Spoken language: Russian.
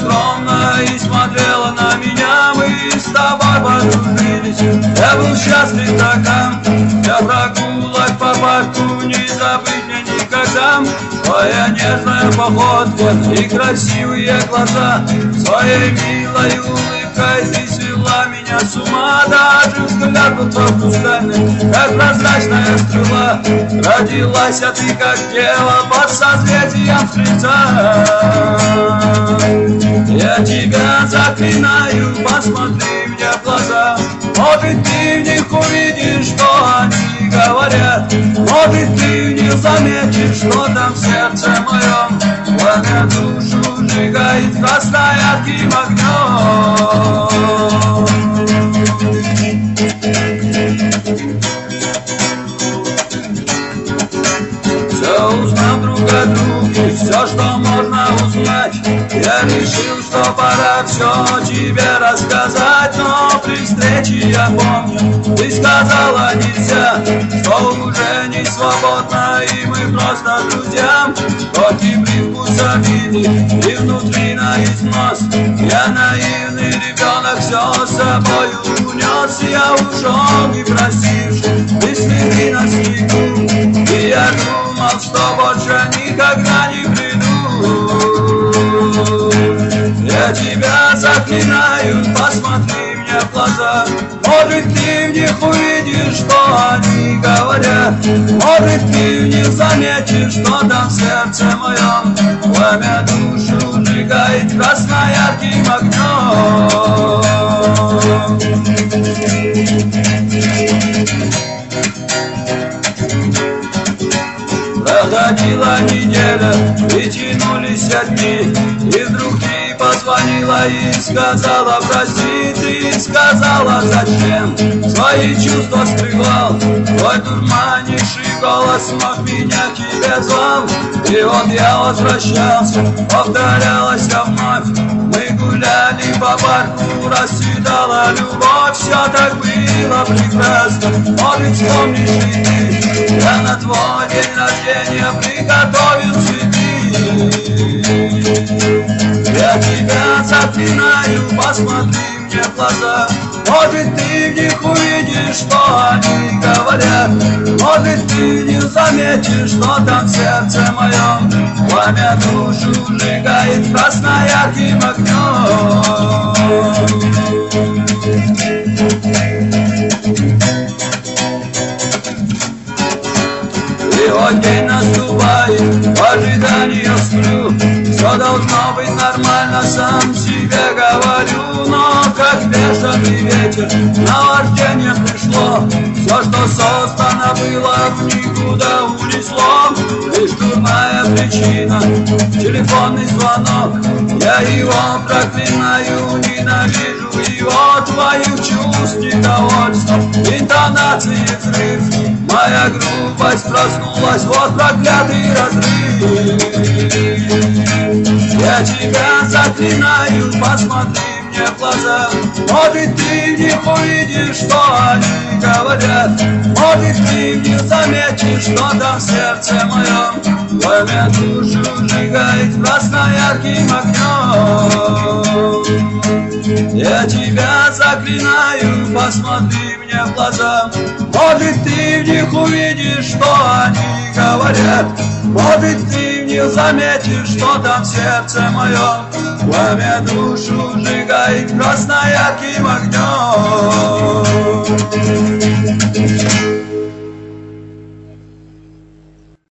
скромно и смотрела на меня. Мы с тобой подружились, я был счастлив тогда. Я прогулок по парку не забыть мне никогда. Твоя нежная походка и красивые глаза, своей милой улыбкой ты свела меня с ума. Даже взгляд был пропускальный, как прозрачная струя. Родилась ты как дева под созвездием стрельца. Я тебя заклинаю, посмотри мне в глаза. Может, ты в них увидишь, что они говорят. Может, ты в них заметишь, что там в сердце моем пламя душу сжигает красноярким огнем. Все узнав друг о друге, все, что можно узнать, я решил, что пора все тебе рассказать. Но при встрече я помню, ты сказала нельзя, что уже не свободно и мы просто друзья. Хоть и привкус обиды и внутри на износ, я наивный ребенок все с собою унес. Я ушел и просишь, ты следи на снегу, и я думал, что больше никогда не приду. Я тебя заклинаю, посмотри мне в глаза. Может, ты в них увидишь, что они говорят. Может, ты в них заметишь, что там в сердце моем пламя душу сжигает красноярким огнем. Проходила неделя, и тянулись дни, и вдруг ты позвонила и сказала прости. Ты сказала зачем, свои чувства скрывал. Твой дурманивший голос мог меня к тебе звал. И вот я возвращался, повторялась вновь. Мы гуляли по парку, расцветала любовь. Все так было прекрасно, может вспомнишь ли ты, я на твой день рождения приготовил цветы. Я тебя заклинаю, посмотри мне в глаза. Может, ты в них увидишь, что они говорят. Может, ты в них заметишь, что там в сердце моем пламя душу сжигает красноярким огнем. И вот день наступает, в ожидании сплю. Все должно быть нормально, сам себе говорю. Но как бешеный ветер наваждение пришло. Все, что создано было, в никуда унесло. Лишь дурная причина, телефонный звонок. Я его проклинаю, ненавижу его. Твоих чувств недовольство, интонации взрыв. Моя грубость проснулась, вот проклятый разрыв. Я тебя заклинаю, посмотри мне в глаза. Может, ты в них увидишь, что они говорят. Может, ты в них заметишь, что там в сердце моем пламя душу сжигает красноярким огнем. Я тебя заклинаю, посмотри мне в глаза. Может, ты в них увидишь, что они говорят. Может, ты в них заметишь, что там в сердце моем пламя душу сжигает красноярким огнем.